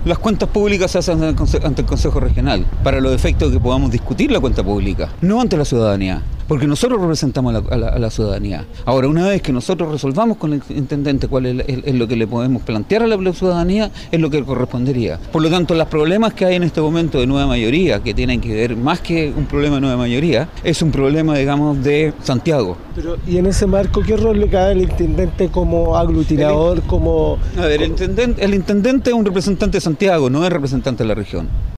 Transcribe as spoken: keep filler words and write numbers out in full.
Las cuentas públicas se hacen ante el Conse- ante el Consejo Regional, para los efectos de que podamos discutir la cuenta pública, no ante la ciudadanía, porque nosotros representamos a la, a la, a la ciudadanía. Ahora, una vez que nosotros resolvamos con el intendente cuál es, es, es lo que le podemos plantear a la, la ciudadanía, es lo que correspondería. Por lo tanto, los problemas que hay en este momento de nueva mayoría, que tienen que ver más que un problema de nueva mayoría, es un problema, digamos, de Santiago. Pero, y en ese marco, ¿qué rol le cabe al intendente como aglutinador, como... A ver, el intendente, el intendente es un representante de Santiago, no es representante de la región.